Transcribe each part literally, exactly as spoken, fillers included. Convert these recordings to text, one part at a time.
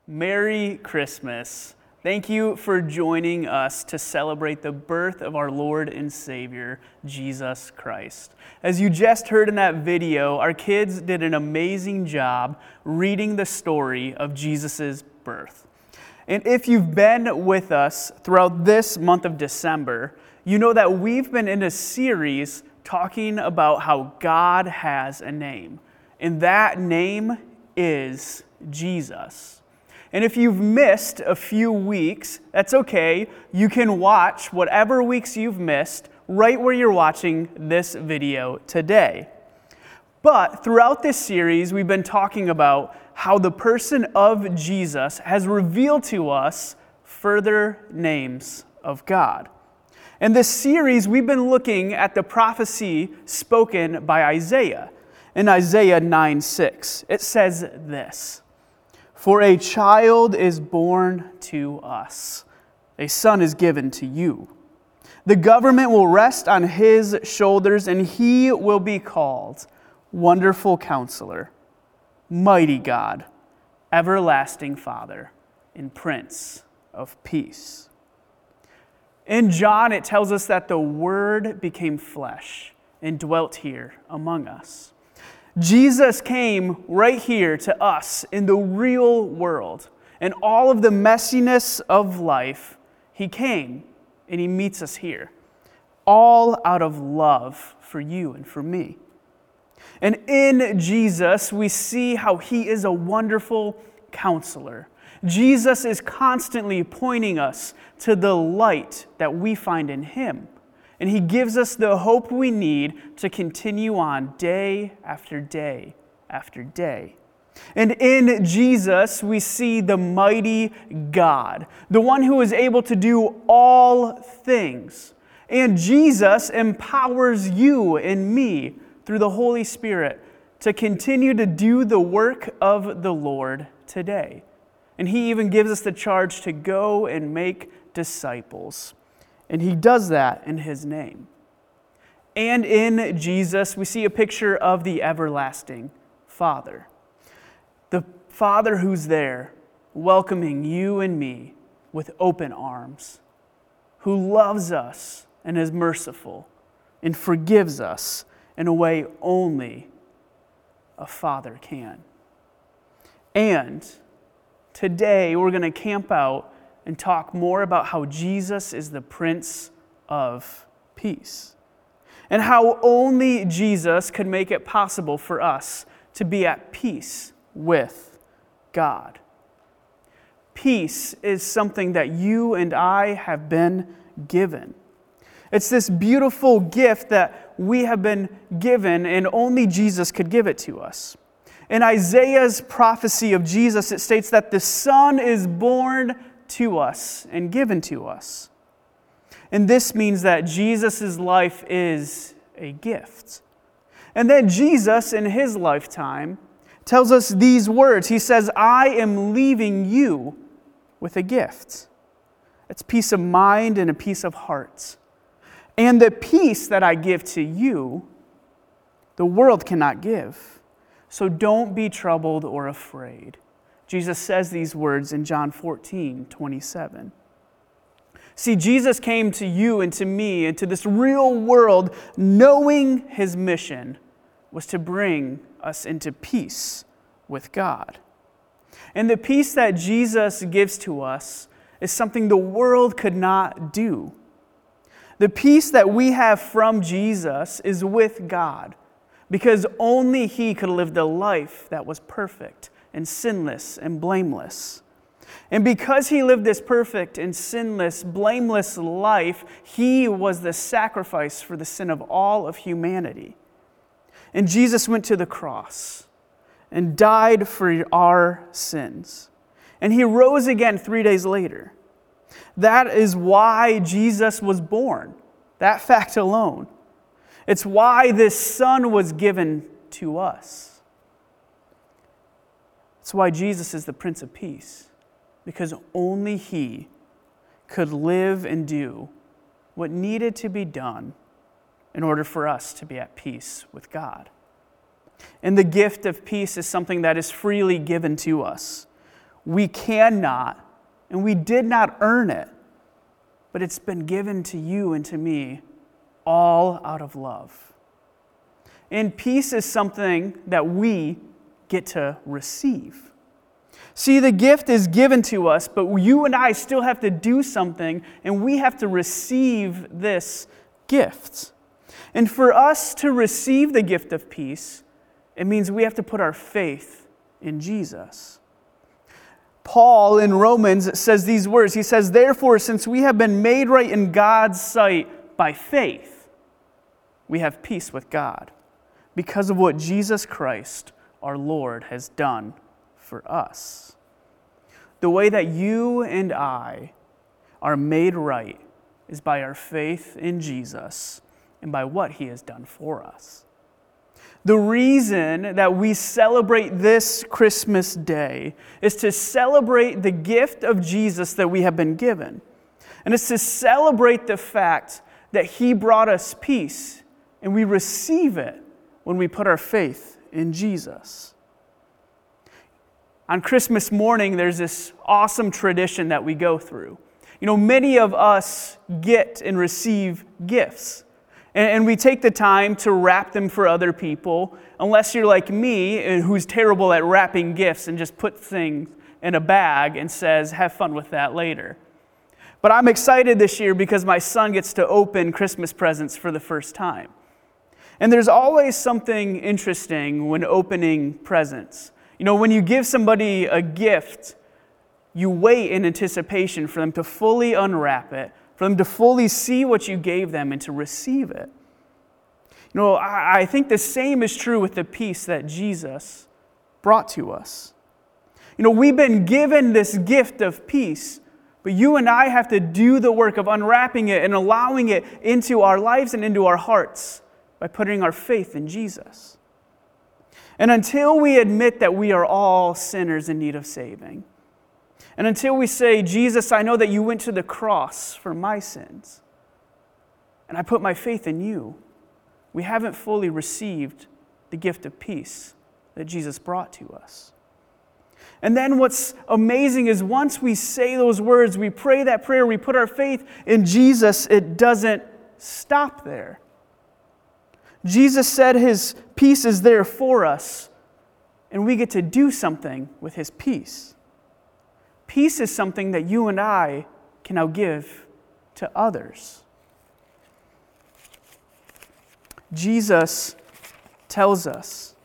Merry Christmas. Thank you for joining us to celebrate the birth of our Lord and Savior, Jesus Christ. As you just heard in that video, our kids did an amazing job reading the story of Jesus' birth. And if you've been with us throughout this month of December, you know that we've been in a series talking about how God has a name. And that name is Jesus. And if you've missed a few weeks, that's okay. You can watch whatever weeks you've missed right where you're watching this video today. But throughout this series, we've been talking about how the person of Jesus has revealed to us further names of God. In this series, we've been looking at the prophecy spoken by Isaiah. In Isaiah nine six, it says this: "For a child is born to us, a son is given to you. The government will rest on his shoulders, and he will be called Wonderful Counselor, Mighty God, Everlasting Father, and Prince of Peace." In John, it tells us that the Word became flesh and dwelt here among us. Jesus came right here to us in the real world. And all of the messiness of life, he came and he meets us here. All out of love for you and for me. And in Jesus, we see how he is a wonderful counselor. Jesus is constantly pointing us to the light that we find in him. And he gives us the hope we need to continue on day after day after day. And in Jesus, we see the mighty God, the one who is able to do all things. And Jesus empowers you and me through the Holy Spirit to continue to do the work of the Lord today. And he even gives us the charge to go and make disciples. And he does that in his name. And in Jesus, we see a picture of the everlasting Father. The Father who's there, welcoming you and me with open arms, who loves us and is merciful and forgives us in a way only a father can. And today, we're going to camp out and talk more about how Jesus is the Prince of Peace, and how only Jesus could make it possible for us to be at peace with God. Peace is something that you and I have been given. It's this beautiful gift that we have been given, and only Jesus could give it to us. In Isaiah's prophecy of Jesus, it states that the Son is born to us and given to us. And this means that Jesus' life is a gift. And then Jesus, in his lifetime, tells us these words. He says, "I am leaving you with a gift." It's peace of mind and a peace of heart. And the peace that I give to you, the world cannot give. So don't be troubled or afraid. Jesus says these words in John fourteen twenty-seven. See, Jesus came to you and to me and to this real world knowing his mission was to bring us into peace with God. And the peace that Jesus gives to us is something the world could not do. The peace that we have from Jesus is with God, because only he could live the life that was perfect and sinless and blameless. And because he lived this perfect and sinless, blameless life, he was the sacrifice for the sin of all of humanity. And Jesus went to the cross and died for our sins. And he rose again three days later. That is why Jesus was born. That fact alone. It's why this Son was given to us. It's why Jesus is the Prince of Peace, because only he could live and do what needed to be done in order for us to be at peace with God. And the gift of peace is something that is freely given to us. We cannot, and we did not earn it, but it's been given to you and to me all out of love. And peace is something that we get to receive. See, the gift is given to us, but you and I still have to do something, and we have to receive this gift. And for us to receive the gift of peace, it means we have to put our faith in Jesus. Paul in Romans says these words. He says, "Therefore, since we have been made right in God's sight by faith, we have peace with God because of what Jesus Christ, our Lord, has done for us." The way that you and I are made right is by our faith in Jesus and by what He has done for us. The reason that we celebrate this Christmas day is to celebrate the gift of Jesus that we have been given. And it's to celebrate the fact that He brought us peace, and we receive it when we put our faith in Jesus. On Christmas morning, there's this awesome tradition that we go through. You know, many of us get and receive gifts. And we take the time to wrap them for other people, unless you're like me, who's terrible at wrapping gifts and just puts things in a bag and says, have fun with that later. But I'm excited this year because my son gets to open Christmas presents for the first time. And there's always something interesting when opening presents. You know, when you give somebody a gift, you wait in anticipation for them to fully unwrap it, for them to fully see what you gave them and to receive it. You know, I, I think the same is true with the peace that Jesus brought to us. You know, we've been given this gift of peace, but you and I have to do the work of unwrapping it and allowing it into our lives and into our hearts by putting our faith in Jesus. And until we admit that we are all sinners in need of saving, and until we say, Jesus, I know that you went to the cross for my sins, and I put my faith in you, we haven't fully received the gift of peace that Jesus brought to us. And then what's amazing is once we say those words, we pray that prayer, we put our faith in Jesus, it doesn't stop there. Jesus said His peace is there for us, and we get to do something with His peace. Peace is something that you and I can now give to others. Jesus tells us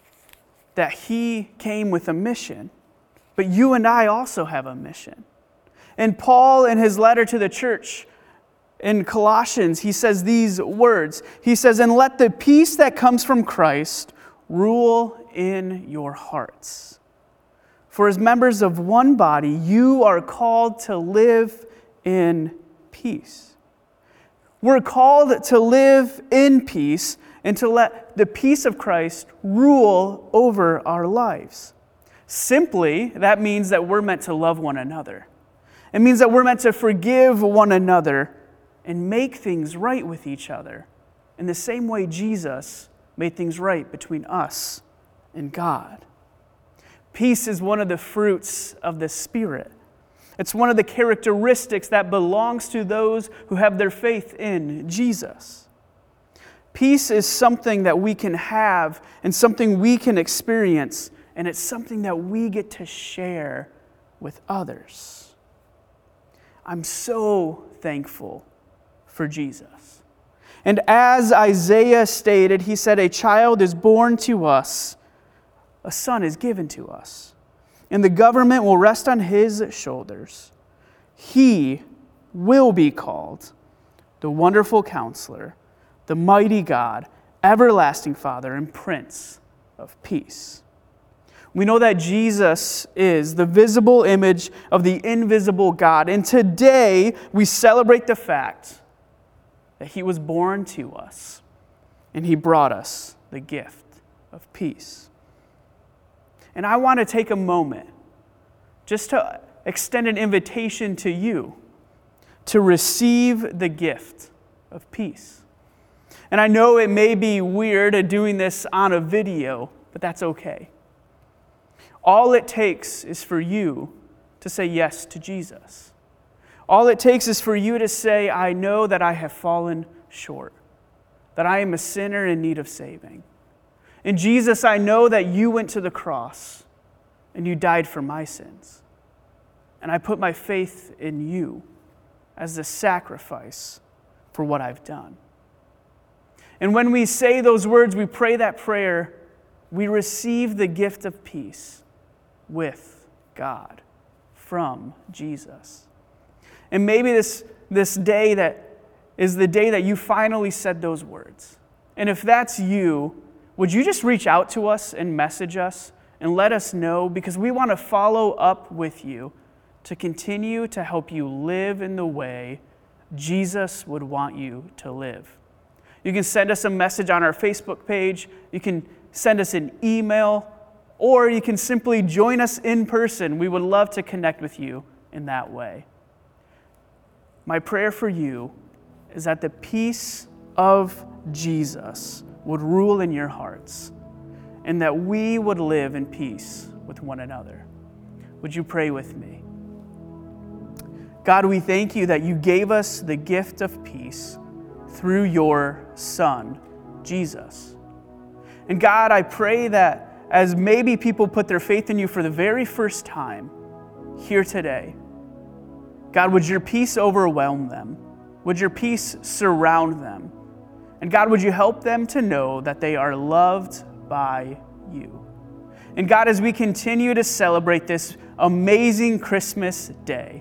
that He came with a mission, but you and I also have a mission. And Paul, in his letter to the church in Colossians, he says these words. He says, "And let the peace that comes from Christ rule in your hearts. For as members of one body, you are called to live in peace." We're called to live in peace and to let the peace of Christ rule over our lives. Simply, that means that we're meant to love one another. It means that we're meant to forgive one another and make things right with each other in the same way Jesus made things right between us and God. Peace is one of the fruits of the Spirit. It's one of the characteristics that belongs to those who have their faith in Jesus. Peace is something that we can have and something we can experience, and it's something that we get to share with others. I'm so thankful for Jesus. And as Isaiah stated, he said, "A child is born to us, a son is given to us, and the government will rest on his shoulders. He will be called the Wonderful Counselor, the Mighty God, Everlasting Father, and Prince of Peace." We know that Jesus is the visible image of the invisible God. And today we celebrate the fact that He was born to us and He brought us the gift of peace. And I want to take a moment just to extend an invitation to you to receive the gift of peace. And I know it may be weird doing this on a video, but that's okay. All it takes is for you to say yes to Jesus. All it takes is for you to say, I know that I have fallen short, that I am a sinner in need of saving. And Jesus, I know that you went to the cross and you died for my sins. And I put my faith in you as the sacrifice for what I've done. And when we say those words, we pray that prayer, we receive the gift of peace with God from Jesus. And maybe this, this day that is the day that you finally said those words. And if that's you, would you just reach out to us and message us and let us know, because we want to follow up with you to continue to help you live in the way Jesus would want you to live. You can send us a message on our Facebook page, you can send us an email, or you can simply join us in person. We would love to connect with you in that way. My prayer for you is that the peace of Jesus would rule in your hearts and that we would live in peace with one another. Would you pray with me? God, we thank you that you gave us the gift of peace through your Son, Jesus. And God, I pray that as maybe people put their faith in you for the very first time here today, God, would your peace overwhelm them? Would your peace surround them? And God, would you help them to know that they are loved by you? And God, as we continue to celebrate this amazing Christmas day,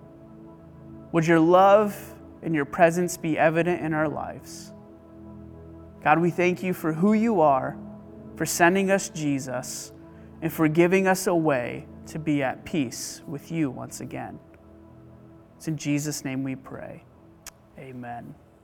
would your love and your presence be evident in our lives? God, we thank you for who you are, for sending us Jesus, and for giving us a way to be at peace with you once again. It's in Jesus' name we pray. Amen.